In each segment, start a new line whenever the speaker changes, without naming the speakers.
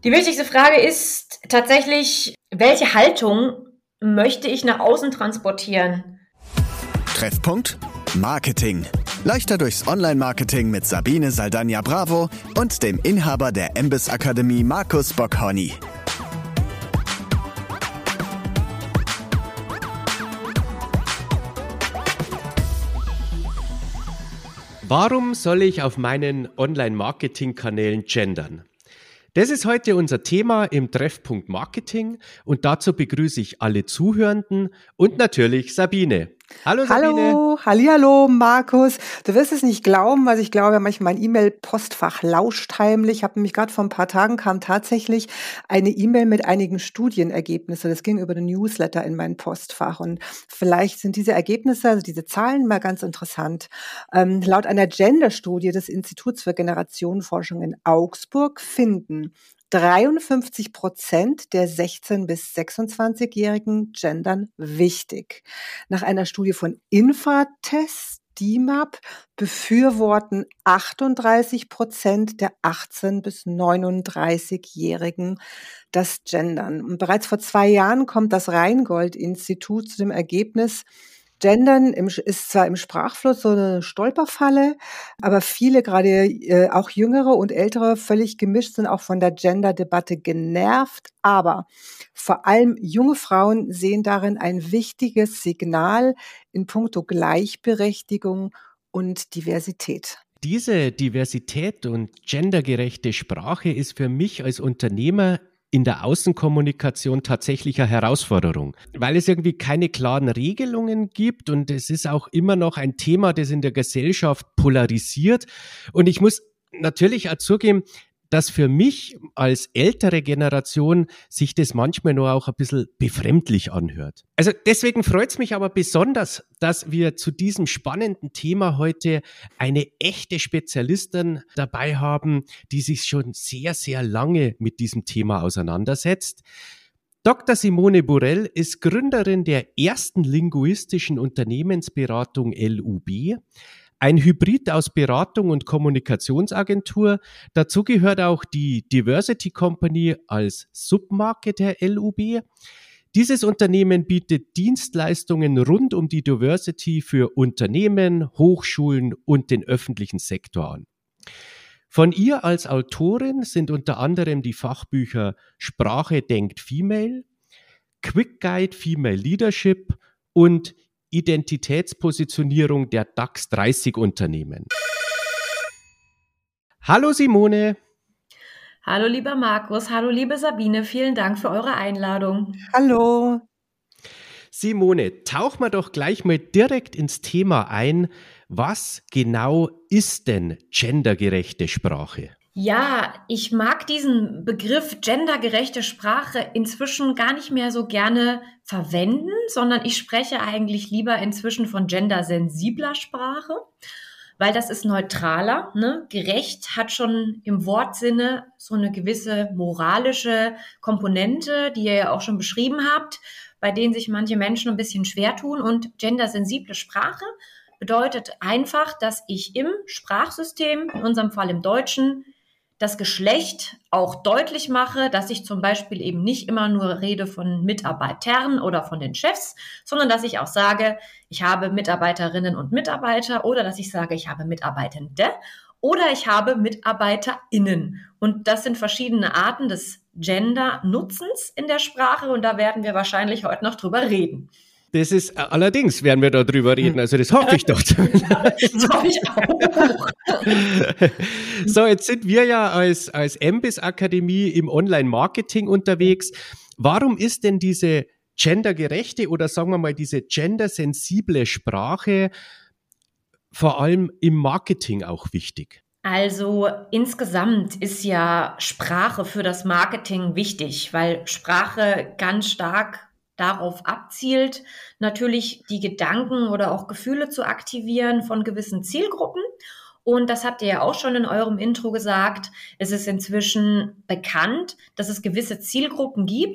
Die wichtigste Frage ist tatsächlich, welche Haltung möchte ich nach außen transportieren?
Treffpunkt Marketing. Leichter durchs Online-Marketing mit Sabine Saldana-Bravo und dem Inhaber der MBIS Akademie Markus Bockhorny.
Warum soll ich auf meinen Online-Marketing-Kanälen gendern? Das ist heute unser Thema im Treffpunkt Marketing und dazu begrüße ich alle Zuhörenden und natürlich Sabine. Hallo Sabine.
Hallo, hallihallo Markus. Du wirst es nicht glauben, was ich glaube, manchmal mein E-Mail-Postfach lauscht heimlich. Ich habe nämlich gerade vor ein paar Tagen kam tatsächlich eine E-Mail mit einigen Studienergebnissen. Das ging über den Newsletter in mein Postfach und vielleicht sind diese Ergebnisse, also diese Zahlen mal ganz interessant. Laut einer Gender-Studie des Instituts für Generationenforschung in Augsburg finden 53% der 16- bis 26-Jährigen gendern wichtig. Nach einer Studie von Infratest, DIMAP, befürworten 38% der 18- bis 39-Jährigen das Gendern. Und bereits vor 2 Jahren kommt das Rheingold-Institut zu dem Ergebnis, Gendern ist zwar im Sprachfluss so eine Stolperfalle, aber viele, gerade auch Jüngere und Ältere, völlig gemischt, sind auch von der Gender-Debatte genervt. Aber vor allem junge Frauen sehen darin ein wichtiges Signal in puncto Gleichberechtigung und Diversität.
Diese Diversität und gendergerechte Sprache ist für mich als Unternehmer in der Außenkommunikation tatsächlich eine Herausforderung, weil es irgendwie keine klaren Regelungen gibt und es ist auch immer noch ein Thema, das in der Gesellschaft polarisiert. Und ich muss natürlich auch zugeben, dass für mich als ältere Generation sich das manchmal nur auch ein bisschen befremdlich anhört. Also deswegen freut es mich aber besonders, dass wir zu diesem spannenden Thema heute eine echte Spezialistin dabei haben, die sich schon sehr, sehr lange mit diesem Thema auseinandersetzt. Dr. Simone Burrell ist Gründerin der ersten linguistischen Unternehmensberatung LUB. Ein Hybrid aus Beratung und Kommunikationsagentur. Dazu gehört auch die Diversity Company als Submarke der LUB. Dieses Unternehmen bietet Dienstleistungen rund um die Diversity für Unternehmen, Hochschulen und den öffentlichen Sektor an. Von ihr als Autorin sind unter anderem die Fachbücher Sprache denkt Female, Quick Guide Female Leadership und Identitätspositionierung der DAX 30 Unternehmen. Hallo Simone.
Hallo lieber Markus, hallo liebe Sabine, vielen Dank für eure Einladung.
Hallo.
Simone, tauch mal doch gleich mal direkt ins Thema ein. Was genau ist denn gendergerechte Sprache?
Ja, ich mag diesen Begriff gendergerechte Sprache inzwischen gar nicht mehr so gerne verwenden, sondern ich spreche eigentlich lieber inzwischen von gendersensibler Sprache, weil das ist neutraler, ne? Gerecht hat schon im Wortsinne so eine gewisse moralische Komponente, die ihr ja auch schon beschrieben habt, bei denen sich manche Menschen ein bisschen schwer tun. Und gendersensible Sprache bedeutet einfach, dass ich im Sprachsystem, in unserem Fall im Deutschen, das Geschlecht auch deutlich mache, dass ich zum Beispiel eben nicht immer nur rede von Mitarbeitern oder von den Chefs, sondern dass ich auch sage, ich habe Mitarbeiterinnen und Mitarbeiter oder dass ich sage, ich habe Mitarbeitende oder ich habe MitarbeiterInnen. Und das sind verschiedene Arten des Gender-Nutzens in der Sprache und da werden wir wahrscheinlich heute noch drüber reden.
Das ist, allerdings werden wir da drüber reden, also das hoffe ich doch.
Das hoffe ich auch.
So, jetzt sind wir ja als MBIS Akademie im Online-Marketing unterwegs. Warum ist denn diese gendergerechte oder sagen wir mal diese gendersensible Sprache vor allem im Marketing auch wichtig?
Also insgesamt ist ja Sprache für das Marketing wichtig, weil Sprache ganz stark darauf abzielt, natürlich die Gedanken oder auch Gefühle zu aktivieren von gewissen Zielgruppen. Und das habt ihr ja auch schon in eurem Intro gesagt. Es ist inzwischen bekannt, dass es gewisse Zielgruppen gibt,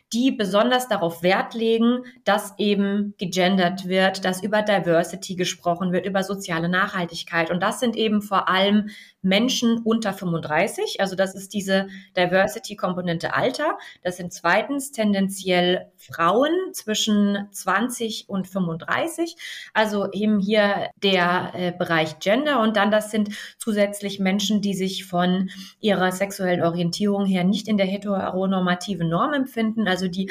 die besonders darauf Wert legen, dass eben gegendert wird, dass über Diversity gesprochen wird, über soziale Nachhaltigkeit. Und das sind eben vor allem Menschen unter 35, also das ist diese Diversity-Komponente Alter. Das sind zweitens tendenziell Frauen zwischen 20 und 35, also eben hier der Bereich Gender. Und dann das sind zusätzlich Menschen, die sich von ihrer sexuellen Orientierung her nicht in der heteronormativen Norm empfinden, also die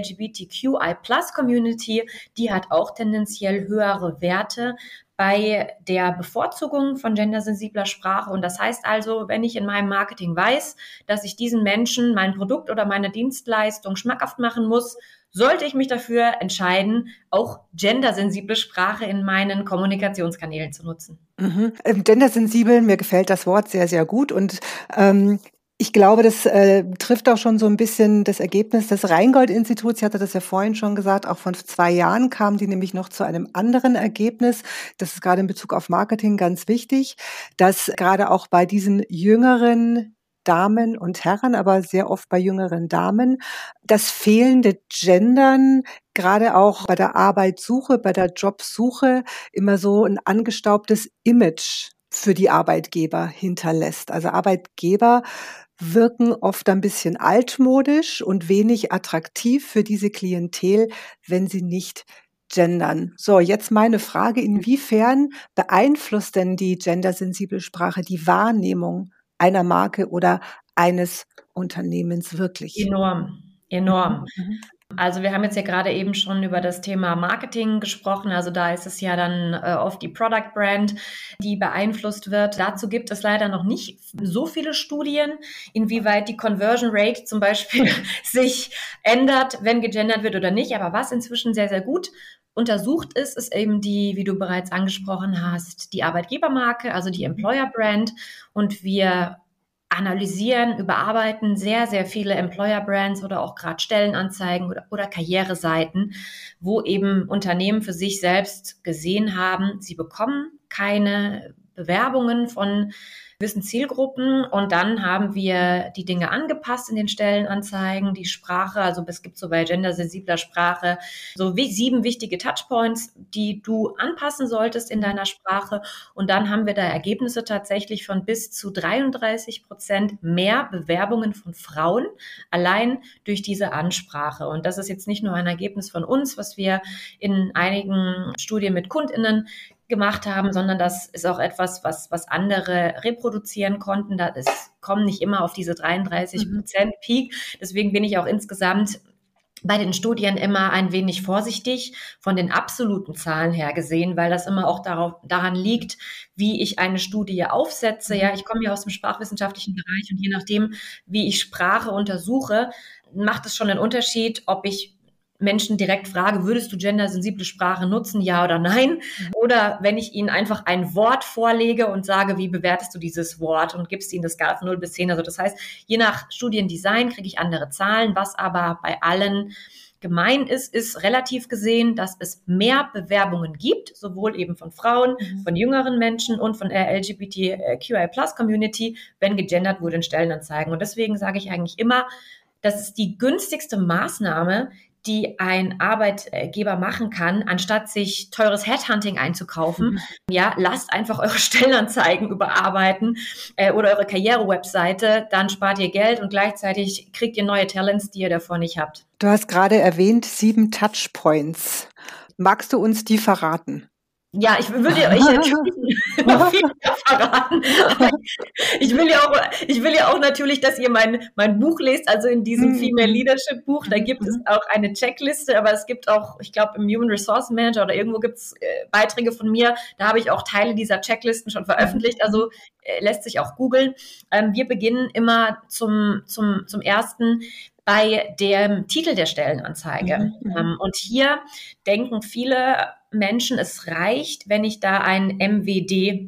LGBTQI+-Community, die hat auch tendenziell höhere Werte bei der Bevorzugung von gendersensibler Sprache. Und das heißt also, wenn ich in meinem Marketing weiß, dass ich diesen Menschen mein Produkt oder meine Dienstleistung schmackhaft machen muss, sollte ich mich dafür entscheiden, auch gendersensible Sprache in meinen Kommunikationskanälen zu nutzen.
Gendersensibel, mir gefällt das Wort sehr, sehr gut. Und ich glaube, das trifft auch schon so ein bisschen das Ergebnis des Rheingold-Instituts. Ich hatte das ja vorhin schon gesagt, auch vor 2 Jahren kamen die nämlich noch zu einem anderen Ergebnis. Das ist gerade in Bezug auf Marketing ganz wichtig, dass gerade auch bei diesen jüngeren Damen und Herren, aber sehr oft bei jüngeren Damen, das fehlende Gendern gerade auch bei der Arbeitssuche, bei der Jobsuche immer so ein angestaubtes Image für die Arbeitgeber hinterlässt. Also Arbeitgeber wirken oft ein bisschen altmodisch und wenig attraktiv für diese Klientel, wenn sie nicht gendern. So, jetzt meine Frage, inwiefern beeinflusst denn die gendersensible Sprache die Wahrnehmung einer Marke oder eines Unternehmens wirklich?
Enorm. Also wir haben jetzt ja gerade eben schon über das Thema Marketing gesprochen. Also da ist es ja dann oft die Product Brand, die beeinflusst wird. Dazu gibt es leider noch nicht so viele Studien, inwieweit die Conversion Rate zum Beispiel sich ändert, wenn gegendert wird oder nicht. Aber was inzwischen sehr, sehr gut untersucht ist eben die, wie du bereits angesprochen hast, die Arbeitgebermarke, also die Employer Brand. Und wir analysieren, überarbeiten sehr, sehr viele Employer-Brands oder auch gerade Stellenanzeigen oder Karriereseiten, wo eben Unternehmen für sich selbst gesehen haben, sie bekommen keine Bewerbungen von gewissen Zielgruppen und dann haben wir die Dinge angepasst in den Stellenanzeigen, die Sprache, also es gibt so bei gendersensibler Sprache so 7 wichtige Touchpoints, die du anpassen solltest in deiner Sprache und dann haben wir da Ergebnisse tatsächlich von bis zu 33% mehr Bewerbungen von Frauen, allein durch diese Ansprache und das ist jetzt nicht nur ein Ergebnis von uns, was wir in einigen Studien mit KundInnen gemacht haben, sondern das ist auch etwas, was andere reproduzieren konnten. Kommen nicht immer auf diese 33% Peak. Deswegen bin ich auch insgesamt bei den Studien immer ein wenig vorsichtig von den absoluten Zahlen her gesehen, weil das immer auch daran liegt, wie ich eine Studie aufsetze. Ja, ich komme ja aus dem sprachwissenschaftlichen Bereich und je nachdem, wie ich Sprache untersuche, macht es schon einen Unterschied, ob ich Menschen direkt frage, würdest du gendersensible Sprache nutzen, ja oder nein? Oder wenn ich ihnen einfach ein Wort vorlege und sage, wie bewertest du dieses Wort und gibst ihnen das Skala von 0 bis 10. Also das heißt, je nach Studiendesign kriege ich andere Zahlen, was aber bei allen gemein ist relativ gesehen, dass es mehr Bewerbungen gibt, sowohl eben von Frauen, von jüngeren Menschen und von der LGBTQI+-Community, wenn gegendert wurde in Stellenanzeigen. Und deswegen sage ich eigentlich immer, das ist die günstigste Maßnahme, die ein Arbeitgeber machen kann, anstatt sich teures Headhunting einzukaufen. Ja, lasst einfach eure Stellenanzeigen überarbeiten oder eure Karriere-Webseite, dann spart ihr Geld und gleichzeitig kriegt ihr neue Talents, die ihr davor nicht habt.
Du hast gerade erwähnt, 7 Touchpoints. Magst du uns die verraten?
Ja, ich würde euch natürlich noch viel mehr verraten. Aber ich will ja auch natürlich, dass ihr mein Buch lest, also in diesem Female Leadership Buch. Da gibt es auch eine Checkliste, aber es gibt auch, ich glaube, im Human Resource Manager oder irgendwo gibt es Beiträge von mir. Da habe ich auch Teile dieser Checklisten schon veröffentlicht. Also lässt sich auch googeln. Wir beginnen immer zum ersten bei dem Titel der Stellenanzeige. Und hier denken viele Menschen, es reicht, wenn ich da ein MWD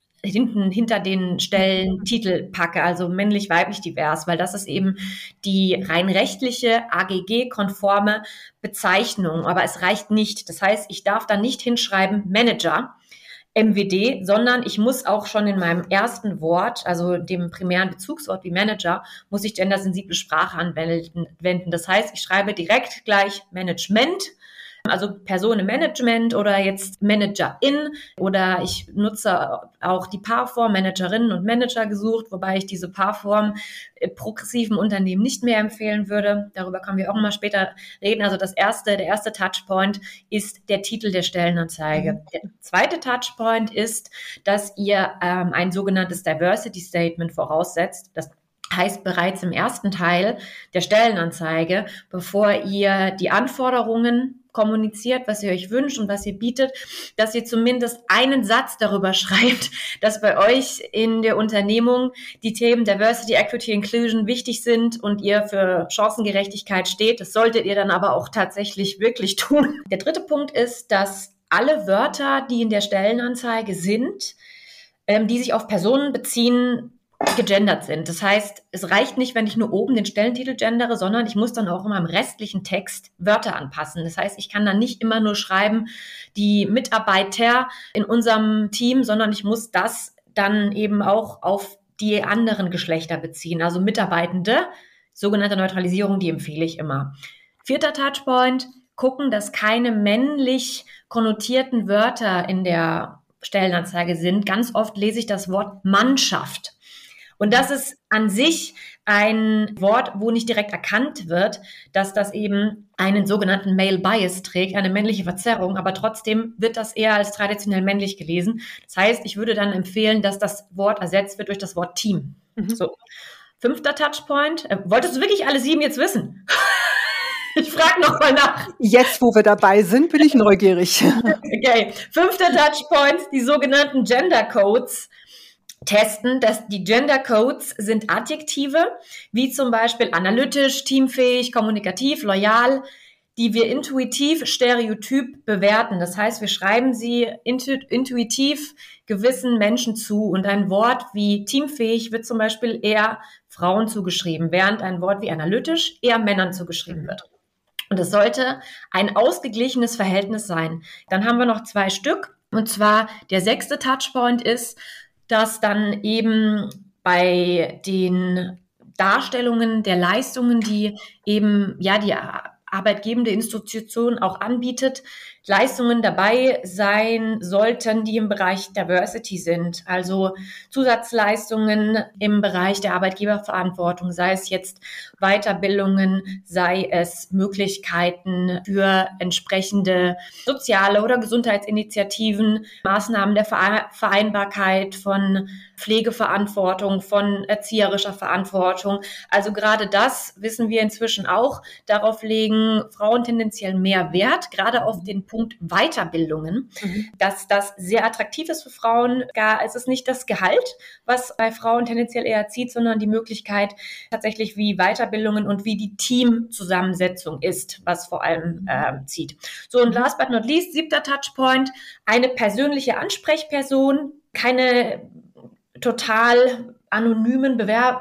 hinter den Stellentitel packe, also männlich, weiblich, divers, weil das ist eben die rein rechtliche, AGG-konforme Bezeichnung. Aber es reicht nicht. Das heißt, ich darf da nicht hinschreiben Manager. MWD, sondern ich muss auch schon in meinem ersten Wort, also dem primären Bezugswort wie Manager, muss ich gendersensible Sprache anwenden. Das heißt, ich schreibe direkt gleich Management, also Person im Management oder jetzt Managerin, oder ich nutze auch die Paarform Managerinnen und Manager gesucht, wobei ich diese Paarform progressiven Unternehmen nicht mehr empfehlen würde. Darüber können wir auch mal später reden. Also der erste Touchpoint ist der Titel der Stellenanzeige. Der zweite Touchpoint ist, dass ihr ein sogenanntes Diversity Statement voraussetzt. Das heißt, bereits im ersten Teil der Stellenanzeige, bevor ihr die Anforderungen kommuniziert, was ihr euch wünscht und was ihr bietet, dass ihr zumindest einen Satz darüber schreibt, dass bei euch in der Unternehmung die Themen Diversity, Equity, Inclusion wichtig sind und ihr für Chancengerechtigkeit steht. Das solltet ihr dann aber auch tatsächlich wirklich tun. Der dritte Punkt ist, dass alle Wörter, die in der Stellenanzeige sind, die sich auf Personen beziehen, gegendert sind. Das heißt, es reicht nicht, wenn ich nur oben den Stellentitel gendere, sondern ich muss dann auch in meinem restlichen Text Wörter anpassen. Das heißt, ich kann dann nicht immer nur schreiben, die Mitarbeiter in unserem Team, sondern ich muss das dann eben auch auf die anderen Geschlechter beziehen. Also Mitarbeitende, sogenannte Neutralisierung, die empfehle ich immer. Vierter Touchpoint, gucken, dass keine männlich konnotierten Wörter in der Stellenanzeige sind. Ganz oft lese ich das Wort Mannschaft. Und das ist an sich ein Wort, wo nicht direkt erkannt wird, dass das eben einen sogenannten Male Bias trägt, eine männliche Verzerrung, aber trotzdem wird das eher als traditionell männlich gelesen. Das heißt, ich würde dann empfehlen, dass das Wort ersetzt wird durch das Wort Team. So. 5. Touchpoint. Wolltest du wirklich alle 7 jetzt wissen? Ich frage nochmal nach.
Jetzt, wo wir dabei sind, bin ich neugierig.
Okay. 5. Touchpoint, die sogenannten Gender Codes. Testen, dass die Gender Codes sind Adjektive, wie zum Beispiel analytisch, teamfähig, kommunikativ, loyal, die wir intuitiv, stereotyp bewerten. Das heißt, wir schreiben sie intuitiv gewissen Menschen zu. Und ein Wort wie teamfähig wird zum Beispiel eher Frauen zugeschrieben, während ein Wort wie analytisch eher Männern zugeschrieben wird. Und es sollte ein ausgeglichenes Verhältnis sein. Dann haben wir noch 2 Stück. Und zwar der 6. Touchpoint ist, dass dann eben bei den Darstellungen der Leistungen, die eben die arbeitgebende Institution auch anbietet, Leistungen dabei sein sollten, die im Bereich Diversity sind. Also Zusatzleistungen im Bereich der Arbeitgeberverantwortung, sei es jetzt Weiterbildungen, sei es Möglichkeiten für entsprechende soziale oder Gesundheitsinitiativen, Maßnahmen der Vereinbarkeit von Pflegeverantwortung, von erzieherischer Verantwortung. Also gerade das wissen wir inzwischen auch. Darauf legen Frauen tendenziell mehr Wert, gerade auf den Punkt Weiterbildungen, dass das sehr attraktiv ist für Frauen. Es ist nicht das Gehalt, was bei Frauen tendenziell eher zieht, sondern die Möglichkeit tatsächlich, wie Weiterbildungen und wie die Teamzusammensetzung ist, was vor allem zieht. So, und last but not least, 7. Touchpoint, eine persönliche Ansprechperson, keine total anonymen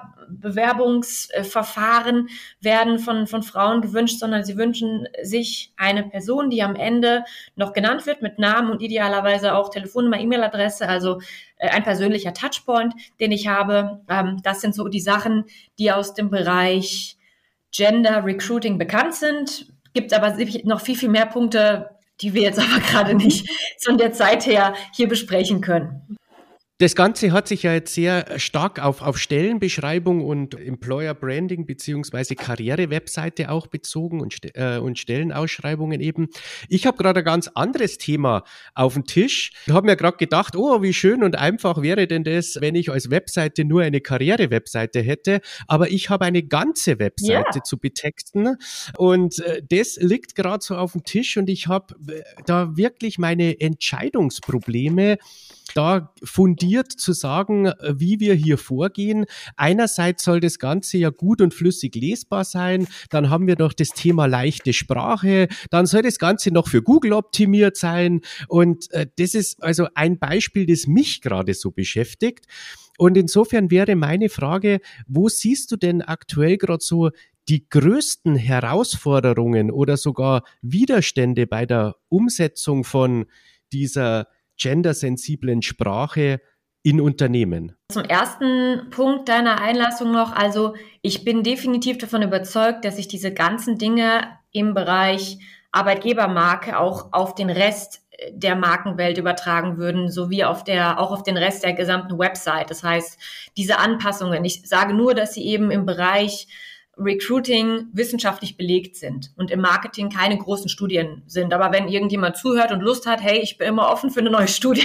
Bewerbungsverfahren werden von Frauen gewünscht, sondern sie wünschen sich eine Person, die am Ende noch genannt wird mit Namen und idealerweise auch Telefonnummer, E-Mail-Adresse, also ein persönlicher Touchpoint, den ich habe. Das sind so die Sachen, die aus dem Bereich Gender Recruiting bekannt sind. Gibt aber noch viel, viel mehr Punkte, die wir jetzt aber gerade nicht von der Zeit her hier besprechen können.
Das Ganze hat sich ja jetzt sehr stark auf Stellenbeschreibung und Employer Branding beziehungsweise Karriere-Webseite auch bezogen und Stellenausschreibungen eben. Ich habe gerade ein ganz anderes Thema auf dem Tisch. Ich habe mir gerade gedacht, oh, wie schön und einfach wäre denn das, wenn ich als Webseite nur eine Karriere-Webseite hätte. Aber ich habe eine ganze Webseite zu betexten und das liegt gerade so auf dem Tisch und ich habe da wirklich meine Entscheidungsprobleme, da fundiert zu sagen, wie wir hier vorgehen. Einerseits soll das Ganze ja gut und flüssig lesbar sein, dann haben wir noch das Thema leichte Sprache, dann soll das Ganze noch für Google optimiert sein und das ist also ein Beispiel, das mich gerade so beschäftigt. Und insofern wäre meine Frage, wo siehst du denn aktuell gerade so die größten Herausforderungen oder sogar Widerstände bei der Umsetzung von dieser gendersensiblen Sprache in Unternehmen?
Zum ersten Punkt deiner Einlassung noch, also ich bin definitiv davon überzeugt, dass sich diese ganzen Dinge im Bereich Arbeitgebermarke auch auf den Rest der Markenwelt übertragen würden, sowie auch auf den Rest der gesamten Website. Das heißt, diese Anpassungen, ich sage nur, dass sie eben im Bereich Recruiting wissenschaftlich belegt sind und im Marketing keine großen Studien sind. Aber wenn irgendjemand zuhört und Lust hat, hey, ich bin immer offen für eine neue Studie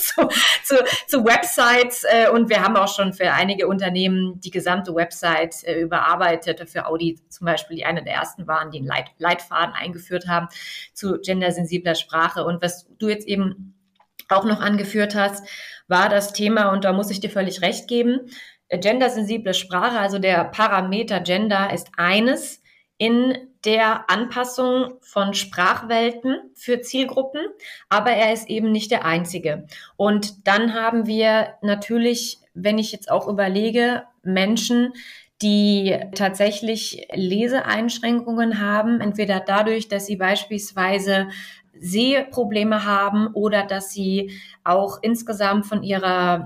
zu Websites und wir haben auch schon für einige Unternehmen die gesamte Website überarbeitet. Für Audi zum Beispiel, die eine der ersten waren, die einen Leitfaden eingeführt haben zu gendersensibler Sprache. Und was du jetzt eben auch noch angeführt hast, war das Thema, und da muss ich dir völlig recht geben, gendersensible Sprache, also der Parameter Gender, ist eines in der Anpassung von Sprachwelten für Zielgruppen, aber er ist eben nicht der einzige. Und dann haben wir natürlich, wenn ich jetzt auch überlege, Menschen, die tatsächlich Leseeinschränkungen haben, entweder dadurch, dass sie beispielsweise Sehprobleme haben oder dass sie auch insgesamt von ihrem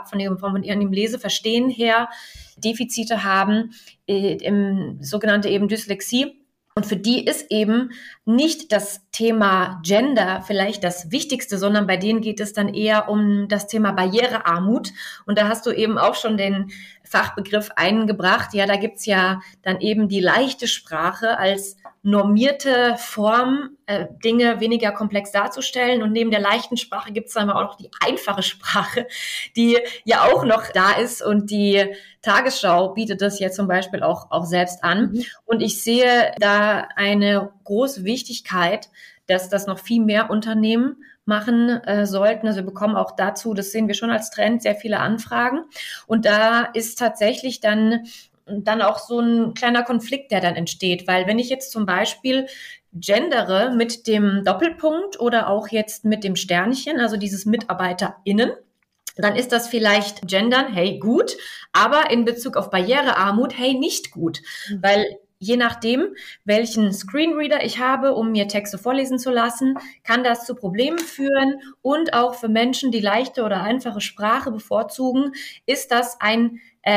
Leseverstehen her Defizite haben, sogenannte eben Dyslexie. Und für die ist eben nicht das Thema Gender vielleicht das Wichtigste, sondern bei denen geht es dann eher um das Thema Barrierearmut. Und da hast du eben auch schon den Fachbegriff eingebracht. Ja, da gibt's ja dann eben die leichte Sprache als normierte Form, Dinge weniger komplex darzustellen. Und neben der leichten Sprache gibt's dann auch noch die einfache Sprache, die ja auch noch da ist. Und die Tagesschau bietet das ja zum Beispiel auch selbst an. Und ich sehe da eine große Wichtigkeit, dass das noch viel mehr Unternehmen machen sollten. Also wir bekommen auch dazu, das sehen wir schon als Trend, sehr viele Anfragen. Und da ist tatsächlich dann auch so ein kleiner Konflikt, der dann entsteht. Weil wenn ich jetzt zum Beispiel gendere mit dem Doppelpunkt oder auch jetzt mit dem Sternchen, also dieses MitarbeiterInnen, dann ist das vielleicht gendern, hey, gut, aber in Bezug auf Barrierearmut, hey, nicht gut. Weil je nachdem, welchen Screenreader ich habe, um mir Texte vorlesen zu lassen, kann das zu Problemen führen. Und auch für Menschen, die leichte oder einfache Sprache bevorzugen, ist das ein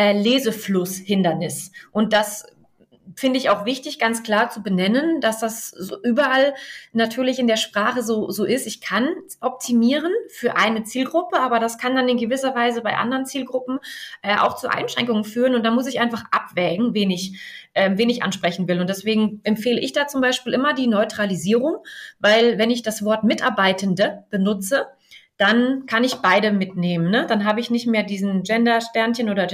Leseflusshindernis. Und das finde ich auch wichtig, ganz klar zu benennen, dass das so überall natürlich in der Sprache so ist. Ich kann optimieren für eine Zielgruppe, aber das kann dann in gewisser Weise bei anderen Zielgruppen auch zu Einschränkungen führen. Und da muss ich einfach abwägen, wen ich ansprechen will. Und deswegen empfehle ich da zum Beispiel immer die Neutralisierung, weil wenn ich das Wort Mitarbeitende benutze, dann kann ich beide mitnehmen. Ne? Dann habe ich nicht mehr diesen Gender-Sternchen oder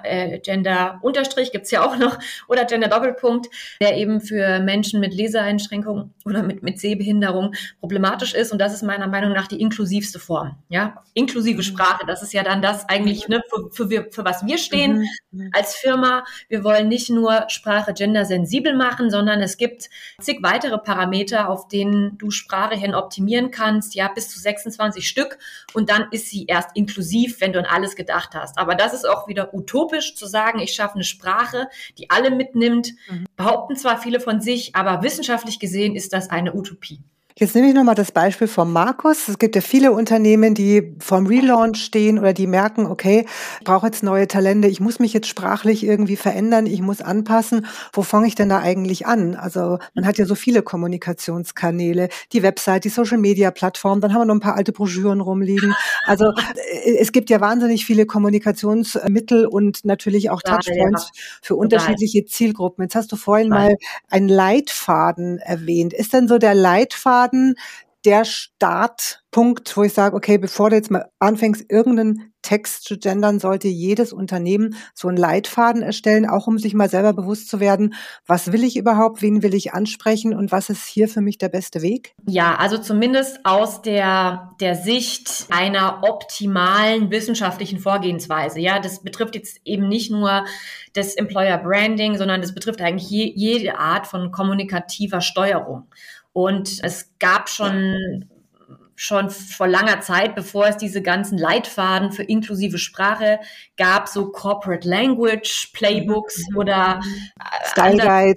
Gender-Unterstrich, gibt's ja auch noch, oder Gender-Doppelpunkt, der eben für Menschen mit Leseeinschränkungen oder mit Sehbehinderung problematisch ist. Und das ist meiner Meinung nach die inklusivste Form. Ja? Inklusive Sprache, das ist ja dann das eigentlich, ne, für was wir stehen als Firma. Wir wollen nicht nur Sprache gendersensibel machen, sondern es gibt zig weitere Parameter, auf denen du Sprache hin optimieren kannst. Ja, bis zu 26 Stück. Und dann ist sie erst inklusiv, wenn du an alles gedacht hast. Aber das ist auch wieder utopisch zu sagen, ich schaffe eine Sprache, die alle mitnimmt. Behaupten zwar viele von sich, aber wissenschaftlich gesehen ist das eine Utopie.
Jetzt nehme ich nochmal das Beispiel von Markus. Es gibt ja viele Unternehmen, die vorm Relaunch stehen oder die merken, okay, ich brauche jetzt neue Talente, ich muss mich jetzt sprachlich irgendwie verändern, ich muss anpassen. Wo fange ich denn da eigentlich an? Also man hat ja so viele Kommunikationskanäle, die Website, die Social-Media-Plattform, dann haben wir noch ein paar alte Broschüren rumliegen. Also es gibt ja wahnsinnig viele Kommunikationsmittel und natürlich auch Touchpoints für unterschiedliche Zielgruppen. Jetzt hast du vorhin mal einen Leitfaden erwähnt. Ist denn so der Leitfaden der Startpunkt, wo ich sage, okay, bevor du jetzt mal anfängst, irgendeinen Text zu gendern, sollte jedes Unternehmen so einen Leitfaden erstellen, auch um sich mal selber bewusst zu werden, was will ich überhaupt, wen will ich ansprechen und was ist hier für mich der beste Weg?
Ja, also zumindest aus der Sicht einer optimalen wissenschaftlichen Vorgehensweise. Ja, das betrifft jetzt eben nicht nur das Employer Branding, sondern das betrifft eigentlich jede Art von kommunikativer Steuerung. Und es gab schon vor langer Zeit, bevor es diese ganzen Leitfaden für inklusive Sprache gab, so Corporate Language Playbooks oder
Style Guides.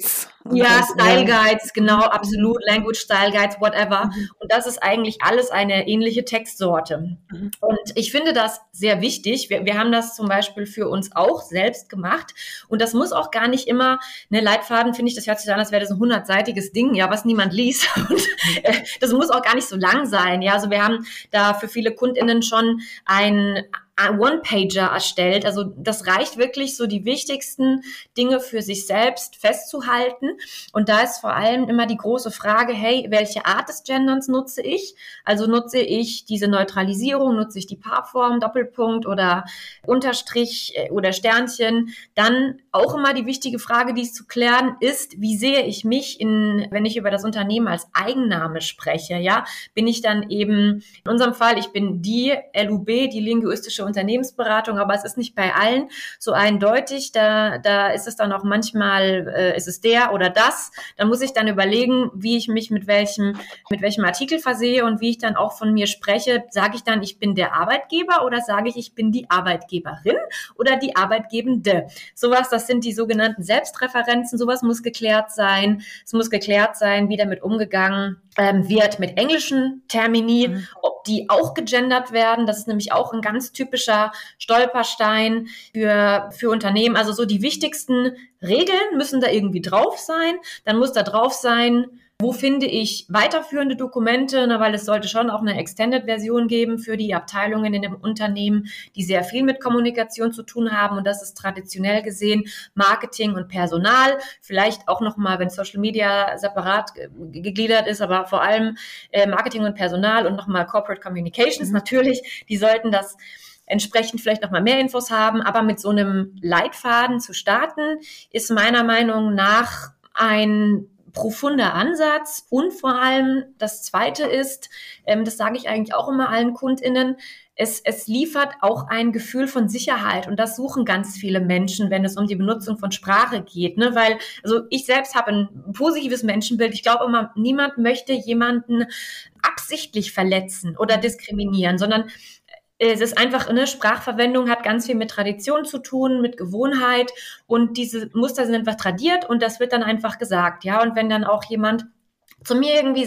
Ja, Style Guides, genau, absolut, Language Style Guides, whatever. Und das ist eigentlich alles eine ähnliche Textsorte. Und ich finde das sehr wichtig. Wir haben das zum Beispiel für uns auch selbst gemacht. Und das muss auch gar nicht immer, ne, Leitfaden, finde ich, das hört sich an, als wäre das ein 100-seitiges Ding, ja, was niemand liest. Und das muss auch gar nicht so lang sein, ja. Also wir haben da für viele KundInnen schon ein One-Pager erstellt. Also das reicht wirklich, so die wichtigsten Dinge für sich selbst festzuhalten. Und da ist vor allem immer die große Frage, hey, welche Art des Genderns nutze ich? Also nutze ich diese Neutralisierung, nutze ich die Paarform, Doppelpunkt oder Unterstrich oder Sternchen? Dann auch immer die wichtige Frage, die es zu klären ist, wie sehe ich mich, wenn ich über das Unternehmen als Eigenname spreche? Ja, bin ich dann eben, in unserem Fall, ich bin die LUB, die linguistische Unternehmensberatung, aber es ist nicht bei allen so eindeutig. Da ist es dann auch manchmal, ist es der oder das. Da muss ich dann überlegen, wie ich mich mit welchem Artikel versehe und wie ich dann auch von mir spreche. Sage ich dann, ich bin der Arbeitgeber oder sage ich bin die Arbeitgeberin oder die Arbeitgebende? Sowas, das sind die sogenannten Selbstreferenzen. Sowas muss geklärt sein. Es muss geklärt sein, wie damit umgegangen wird mit englischen Termini, ob die auch gegendert werden. Das ist nämlich auch ein ganz typischer Stolperstein für Unternehmen. Also so die wichtigsten Regeln müssen da irgendwie drauf sein. Dann muss da drauf sein, wo finde ich weiterführende Dokumente, weil es sollte schon auch eine Extended-Version geben für die Abteilungen in dem Unternehmen, die sehr viel mit Kommunikation zu tun haben. Und das ist traditionell gesehen Marketing und Personal. Vielleicht auch nochmal, wenn Social Media separat gegliedert ist, aber vor allem Marketing und Personal und nochmal Corporate Communications natürlich. Die sollten das entsprechend vielleicht nochmal mehr Infos haben. Aber mit so einem Leitfaden zu starten, ist meiner Meinung nach ein profunder Ansatz. Und vor allem das Zweite ist, das sage ich eigentlich auch immer allen KundInnen, es liefert auch ein Gefühl von Sicherheit und das suchen ganz viele Menschen, wenn es um die Benutzung von Sprache geht, ne? Weil, also ich selbst habe ein positives Menschenbild. Ich glaube immer, niemand möchte jemanden absichtlich verletzen oder diskriminieren, sondern es ist einfach, eine Sprachverwendung hat ganz viel mit Tradition zu tun, mit Gewohnheit und diese Muster sind einfach tradiert und das wird dann einfach gesagt, ja. Und wenn dann auch jemand zu mir irgendwie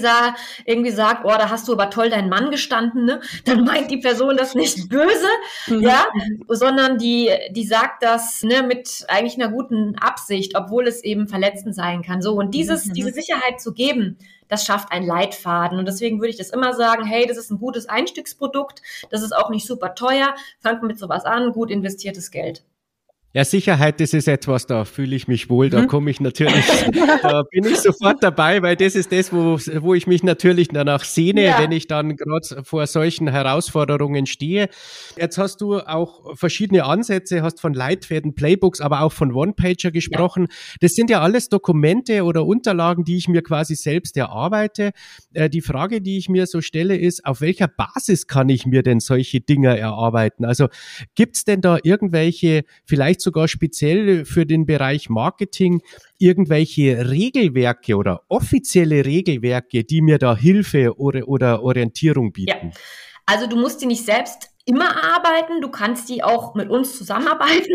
sagt, oh, da hast du aber toll deinen Mann gestanden, ne? Dann meint die Person das nicht böse, ja, sondern die sagt das, ne, mit eigentlich einer guten Absicht, obwohl es eben verletzend sein kann. So, und diese Sicherheit zu geben, das schafft einen Leitfaden. Und deswegen würde ich das immer sagen, hey, das ist ein gutes Einstiegsprodukt, das ist auch nicht super teuer, fangt mit sowas an, gut investiertes Geld.
Ja, Sicherheit, das ist etwas, da fühle ich mich wohl, da komme ich natürlich, da bin ich sofort dabei, weil das ist das, wo ich mich natürlich danach sehne, wenn ich dann gerade vor solchen Herausforderungen stehe. Jetzt hast du auch verschiedene Ansätze, hast von Leitfäden, Playbooks, aber auch von One-Pager gesprochen. Ja. Das sind ja alles Dokumente oder Unterlagen, die ich mir quasi selbst erarbeite. Die Frage, die ich mir so stelle, ist, auf welcher Basis kann ich mir denn solche Dinge erarbeiten? Also gibt's denn da irgendwelche, vielleicht sogar speziell für den Bereich Marketing, irgendwelche Regelwerke oder offizielle Regelwerke, die mir da Hilfe oder Orientierung bieten?
Ja. Also du musst die nicht selbst immer arbeiten, du kannst die auch mit uns zusammenarbeiten,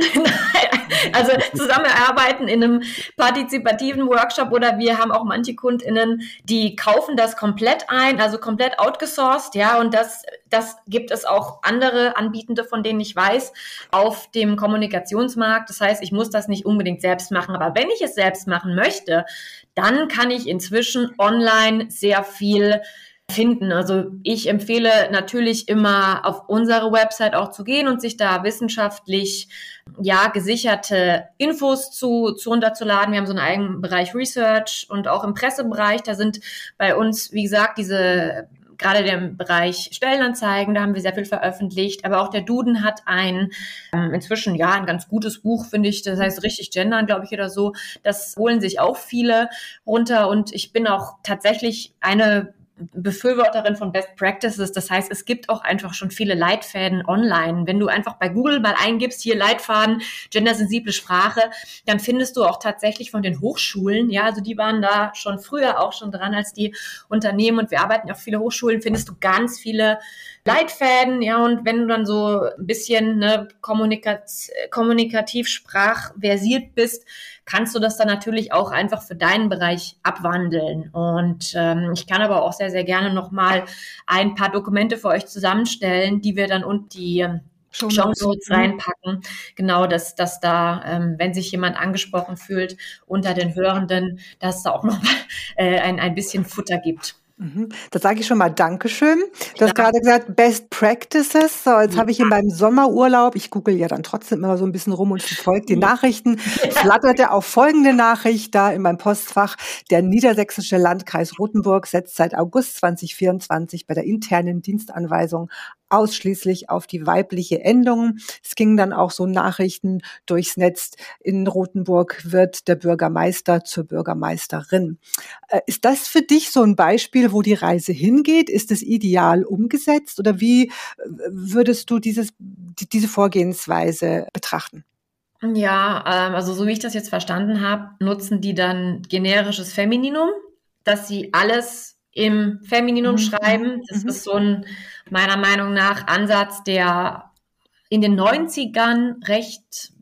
also zusammenarbeiten in einem partizipativen Workshop oder wir haben auch manche KundInnen, die kaufen das komplett ein, also komplett outgesourced, ja, und das gibt es auch andere Anbietende, von denen ich weiß, auf dem Kommunikationsmarkt. Das heißt, ich muss das nicht unbedingt selbst machen, aber wenn ich es selbst machen möchte, dann kann ich inzwischen online sehr viel finden. Also ich empfehle natürlich immer auf unsere Website auch zu gehen und sich da wissenschaftlich gesicherte Infos zu runterzuladen. Wir haben so einen eigenen Bereich Research und auch im Pressebereich, da sind bei uns, wie gesagt, gerade im Bereich Stellenanzeigen, da haben wir sehr viel veröffentlicht, aber auch der Duden hat inzwischen ein ganz gutes Buch, finde ich, das heißt richtig gendern, glaube ich, oder so. Das holen sich auch viele runter und ich bin auch tatsächlich eine Befürworterin von Best Practices. Das heißt, es gibt auch einfach schon viele Leitfäden online. Wenn du einfach bei Google mal eingibst, hier Leitfaden, gendersensible Sprache, dann findest du auch tatsächlich von den Hochschulen, also die waren da schon früher auch schon dran als die Unternehmen und wir arbeiten auf viele Hochschulen, findest du ganz viele Leitfäden, und wenn du dann so ein bisschen kommunikativ sprachversiert bist, kannst du das dann natürlich auch einfach für deinen Bereich abwandeln. Und ich kann aber auch sehr, sehr gerne nochmal ein paar Dokumente für euch zusammenstellen, die wir dann und die Shownotes reinpacken. Genau, dass da, wenn sich jemand angesprochen fühlt unter den Hörenden, dass es da auch nochmal ein bisschen Futter gibt.
Da sage ich schon mal Dankeschön. Du hast gerade gesagt, Best Practices. So, jetzt habe ich in meinem Sommerurlaub, ich google ja dann trotzdem immer so ein bisschen rum und verfolge die Nachrichten, flatterte auch folgende Nachricht da in meinem Postfach. Der niedersächsische Landkreis Rothenburg setzt seit August 2024 bei der internen Dienstanweisung ausschließlich auf die weibliche Endung. Es gingen dann auch so Nachrichten durchs Netz. In Rothenburg wird der Bürgermeister zur Bürgermeisterin. Ist das für dich so ein Beispiel, wo die Reise hingeht? Ist es ideal umgesetzt oder wie würdest du diese Vorgehensweise betrachten?
Ja, also so wie ich das jetzt verstanden habe, nutzen die dann generisches Femininum, dass sie alles im Femininum schreiben. Das ist so ein, meiner Meinung nach, Ansatz, der in den 90ern recht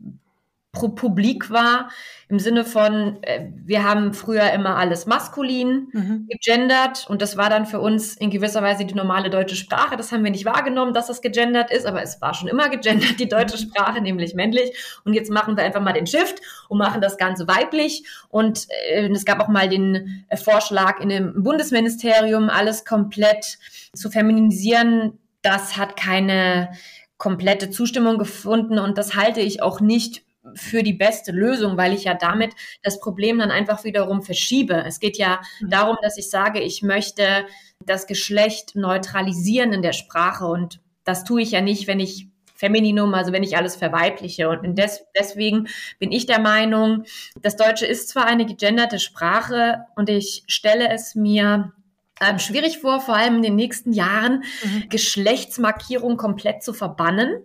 publik war, im Sinne von, wir haben früher immer alles maskulin gegendert und das war dann für uns in gewisser Weise die normale deutsche Sprache. Das haben wir nicht wahrgenommen, dass das gegendert ist, aber es war schon immer gegendert, die deutsche Sprache, nämlich männlich. Und jetzt machen wir einfach mal den Shift und machen das Ganze weiblich. Und es gab auch mal den Vorschlag in dem Bundesministerium, alles komplett zu feminisieren. Das hat keine komplette Zustimmung gefunden und das halte ich auch nicht für die beste Lösung, weil ich ja damit das Problem dann einfach wiederum verschiebe. Es geht ja darum, dass ich sage, ich möchte das Geschlecht neutralisieren in der Sprache und das tue ich ja nicht, wenn ich Femininum, also wenn ich alles verweibliche. Und deswegen bin ich der Meinung, das Deutsche ist zwar eine gegenderte Sprache und ich stelle es mir schwierig vor, vor allem in den nächsten Jahren, Geschlechtsmarkierung komplett zu verbannen.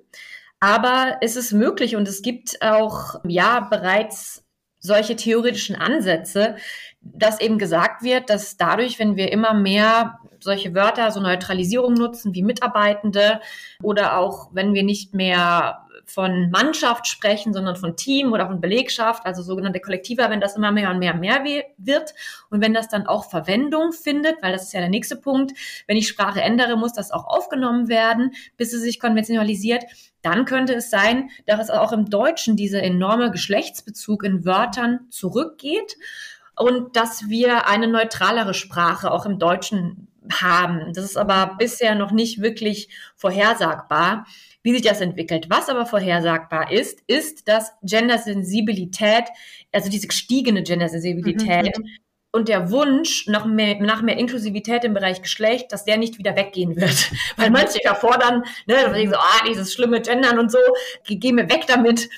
Aber es ist möglich und es gibt auch bereits solche theoretischen Ansätze, dass eben gesagt wird, dass dadurch, wenn wir immer mehr solche Wörter, so Neutralisierung nutzen wie Mitarbeitende oder auch wenn wir nicht mehr von Mannschaft sprechen, sondern von Team oder von Belegschaft, also sogenannte Kollektiva, wenn das immer mehr und mehr wird und wenn das dann auch Verwendung findet, weil das ist ja der nächste Punkt, wenn ich Sprache ändere, muss das auch aufgenommen werden, bis es sich konventionalisiert, dann könnte es sein, dass es auch im Deutschen dieser enorme Geschlechtsbezug in Wörtern zurückgeht und dass wir eine neutralere Sprache auch im Deutschen haben. Das ist aber bisher noch nicht wirklich vorhersagbar, wie sich das entwickelt. Was aber vorhersagbar ist, dass Gendersensibilität, also diese gestiegene Gendersensibilität und der Wunsch nach mehr Inklusivität im Bereich Geschlecht, dass der nicht wieder weggehen wird. Weil manche fordern, dieses schlimme Gendern und so, geh mir weg damit.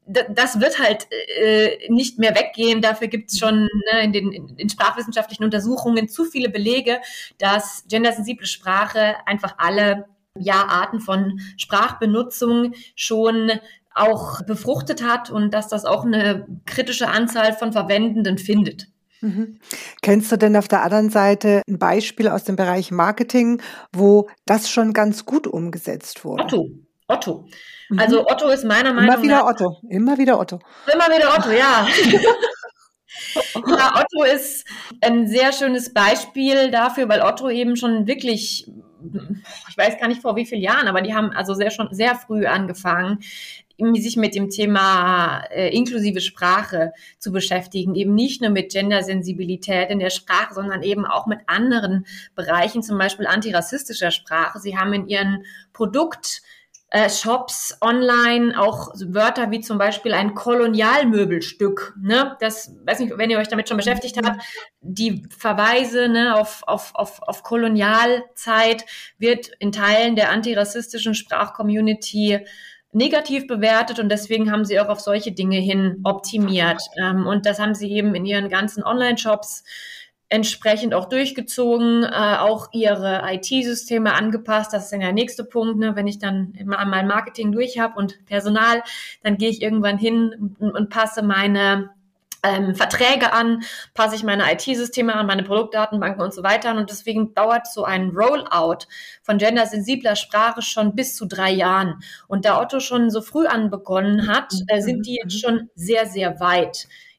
Das wird halt nicht mehr weggehen. Dafür gibt es schon in den sprachwissenschaftlichen Untersuchungen zu viele Belege, dass gendersensible Sprache einfach alle Arten von Sprachbenutzung schon auch befruchtet hat und dass das auch eine kritische Anzahl von Verwendenden findet.
Kennst du denn auf der anderen Seite ein Beispiel aus dem Bereich Marketing, wo das schon ganz gut umgesetzt wurde?
Otto. Also Otto ist meiner Meinung nach...
Immer wieder Otto,
ja. Ja, Otto ist ein sehr schönes Beispiel dafür, weil Otto eben schon wirklich, ich weiß gar nicht vor wie vielen Jahren, aber die haben also schon sehr früh angefangen, sich mit dem Thema inklusive Sprache zu beschäftigen, eben nicht nur mit Gendersensibilität in der Sprache, sondern eben auch mit anderen Bereichen, zum Beispiel antirassistischer Sprache. Sie haben in ihren Shops online auch Wörter wie zum Beispiel ein Kolonialmöbelstück, ne? Das, weiß nicht, wenn ihr euch damit schon beschäftigt habt, die Verweise auf Kolonialzeit wird in Teilen der antirassistischen Sprachcommunity negativ bewertet und deswegen haben sie auch auf solche Dinge hin optimiert. Und das haben sie eben in ihren ganzen Online-Shops entsprechend auch durchgezogen, auch ihre IT-Systeme angepasst. Das ist dann der nächste Punkt, ne? Wenn ich dann mein Marketing durch habe und Personal, dann gehe ich irgendwann hin und passe meine Verträge an, passe ich meine IT-Systeme an, meine Produktdatenbanken und so weiter an. Und deswegen dauert so ein Rollout von gendersensibler Sprache schon bis zu 3 Jahren. Und da Otto schon so früh an begonnen hat, sind die jetzt schon sehr, sehr weit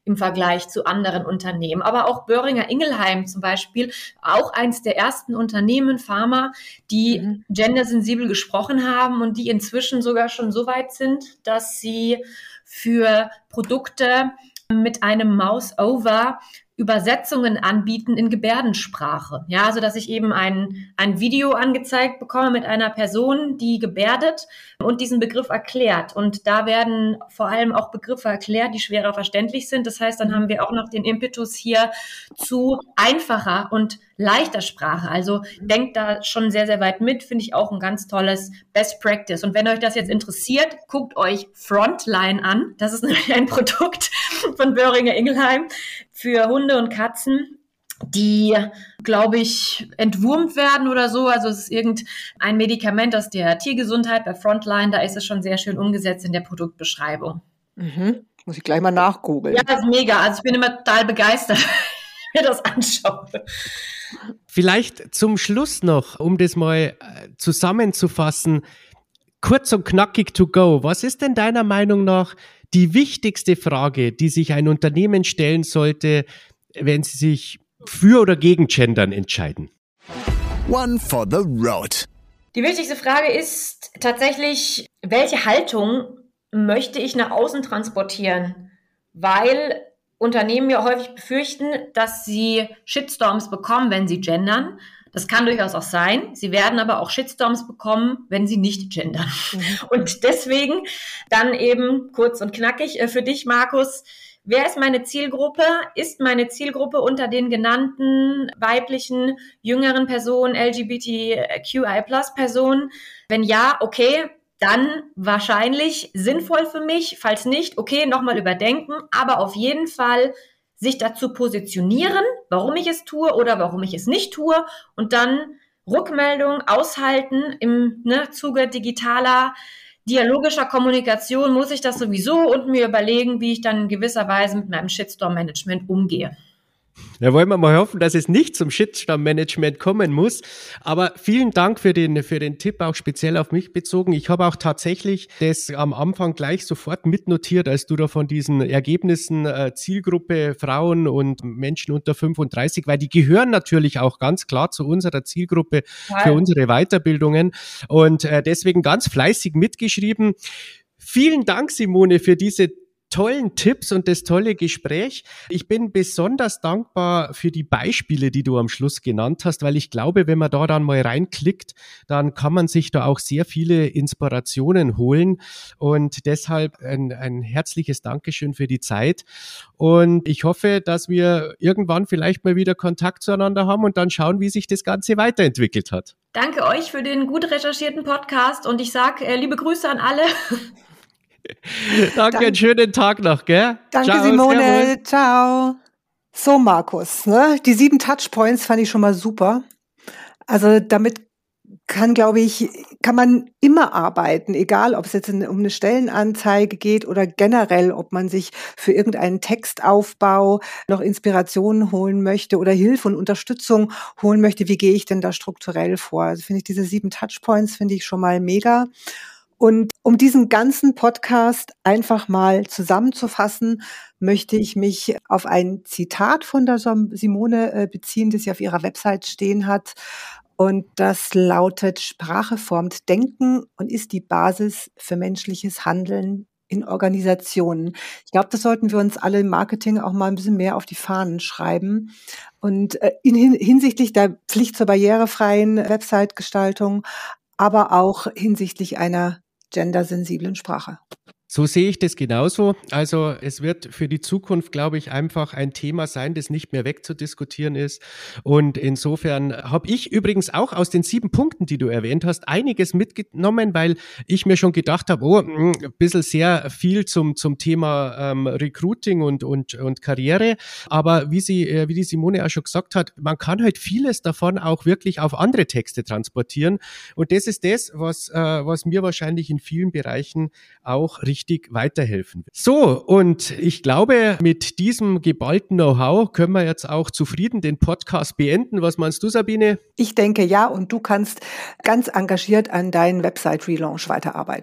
im Vergleich zu anderen Unternehmen. Aber auch Boehringer Ingelheim zum Beispiel, auch eins der ersten Unternehmen, Pharma, die gendersensibel gesprochen haben und die inzwischen sogar schon so weit sind, dass sie für Produkte mit einem Mouse-Over Übersetzungen anbieten in Gebärdensprache. Ja, also dass ich eben ein Video angezeigt bekomme mit einer Person, die gebärdet und diesen Begriff erklärt. Und da werden vor allem auch Begriffe erklärt, die schwerer verständlich sind. Das heißt, dann haben wir auch noch den Impetus hier zu einfacher und leichter Sprache. Also denkt da schon sehr, sehr weit mit, finde ich auch ein ganz tolles Best Practice. Und wenn euch das jetzt interessiert, guckt euch Frontline an. Das ist nämlich ein Produkt von Boehringer Ingelheim für Hunde und Katzen, die, glaube ich, entwurmt werden oder so. Also es ist irgendein Medikament aus der Tiergesundheit bei Frontline. Da ist es schon sehr schön umgesetzt in der Produktbeschreibung.
Muss ich gleich mal nachgoogeln.
Ja, das ist mega. Also ich bin immer total begeistert, wenn ich mir das anschaue.
Vielleicht zum Schluss noch, um das mal zusammenzufassen, kurz und knackig to go. Was ist denn deiner Meinung nach die wichtigste Frage, die sich ein Unternehmen stellen sollte, wenn sie sich für oder gegen Gendern entscheiden?
One for the road.
Die wichtigste Frage ist tatsächlich, welche Haltung möchte ich nach außen transportieren? Weil Unternehmen ja häufig befürchten, dass sie Shitstorms bekommen, wenn sie gendern. Das kann durchaus auch sein. Sie werden aber auch Shitstorms bekommen, wenn sie nicht gendern. Und deswegen dann eben kurz und knackig für dich, Markus. Wer ist meine Zielgruppe? Ist meine Zielgruppe unter den genannten weiblichen, jüngeren Personen, LGBTQI+-Personen? Wenn ja, okay, dann wahrscheinlich sinnvoll für mich. Falls nicht, okay, nochmal überdenken. Aber auf jeden Fall sich dazu positionieren, warum ich es tue oder warum ich es nicht tue. Und dann Rückmeldung aushalten im Zuge digitaler, dialogischer Kommunikation muss ich das sowieso und mir überlegen, wie ich dann in gewisser Weise mit meinem Shitstorm-Management umgehe.
Da wollen wir mal hoffen, dass es nicht zum Shitstorm-Management kommen muss. Aber vielen Dank für den Tipp, auch speziell auf mich bezogen. Ich habe auch tatsächlich das am Anfang gleich sofort mitnotiert, als du da von diesen Ergebnissen Zielgruppe Frauen und Menschen unter 35, weil die gehören natürlich auch ganz klar zu unserer Zielgruppe für unsere Weiterbildungen. Und deswegen ganz fleißig mitgeschrieben. Vielen Dank, Simone, für diese tollen Tipps und das tolle Gespräch. Ich bin besonders dankbar für die Beispiele, die du am Schluss genannt hast, weil ich glaube, wenn man da dann mal reinklickt, dann kann man sich da auch sehr viele Inspirationen holen und deshalb ein herzliches Dankeschön für die Zeit und ich hoffe, dass wir irgendwann vielleicht mal wieder Kontakt zueinander haben und dann schauen, wie sich das Ganze weiterentwickelt hat.
Danke euch für den gut recherchierten Podcast und ich sage liebe Grüße an alle.
Danke, einen schönen Tag noch, gell?
Danke,
ciao,
Simone.
Servus.
Ciao. So, Markus, die 7 Touchpoints fand ich schon mal super. Also damit kann man immer arbeiten, egal ob es jetzt um eine Stellenanzeige geht oder generell, ob man sich für irgendeinen Textaufbau noch Inspirationen holen möchte oder Hilfe und Unterstützung holen möchte. Wie gehe ich denn da strukturell vor? Also finde ich diese 7 Touchpoints finde ich schon mal mega. Und um diesen ganzen Podcast einfach mal zusammenzufassen, möchte ich mich auf ein Zitat von der Simone beziehen, das sie auf ihrer Website stehen hat. Und das lautet: Sprache formt Denken und ist die Basis für menschliches Handeln in Organisationen. Ich glaube, das sollten wir uns alle im Marketing auch mal ein bisschen mehr auf die Fahnen schreiben. Und hinsichtlich der Pflicht zur barrierefreien Website-Gestaltung, aber auch hinsichtlich einer gendersensiblen Sprache.
So sehe ich das genauso. Also es wird für die Zukunft, glaube ich, einfach ein Thema sein, das nicht mehr wegzudiskutieren ist. Und insofern habe ich übrigens auch aus den 7 Punkten, die du erwähnt hast, einiges mitgenommen, weil ich mir schon gedacht habe, ein bisschen sehr viel zum Thema Recruiting und Karriere. Aber wie die Simone auch schon gesagt hat, man kann halt vieles davon auch wirklich auf andere Texte transportieren. Und das ist das, was mir wahrscheinlich in vielen Bereichen auch richtig weiterhelfen wird. So, und ich glaube, mit diesem geballten Know-how können wir jetzt auch zufrieden den Podcast beenden. Was meinst du, Sabine?
Ich denke ja, und du kannst ganz engagiert an deinem Website-Relaunch weiterarbeiten.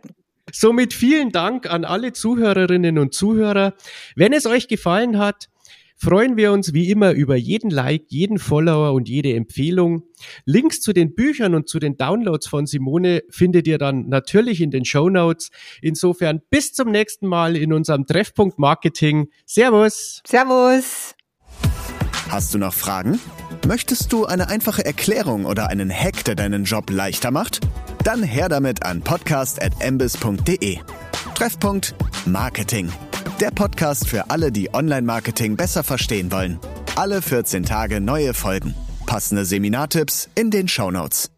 Somit vielen Dank an alle Zuhörerinnen und Zuhörer. Wenn es euch gefallen hat, freuen wir uns wie immer über jeden Like, jeden Follower und jede Empfehlung. Links zu den Büchern und zu den Downloads von Simone findet ihr dann natürlich in den Shownotes. Insofern bis zum nächsten Mal in unserem Treffpunkt Marketing. Servus!
Servus!
Hast du noch Fragen? Möchtest du eine einfache Erklärung oder einen Hack, der deinen Job leichter macht? Dann her damit an podcast@embis.de. Treffpunkt Marketing. Der Podcast für alle, die Online-Marketing besser verstehen wollen. Alle 14 Tage neue Folgen. Passende Seminartipps in den Shownotes.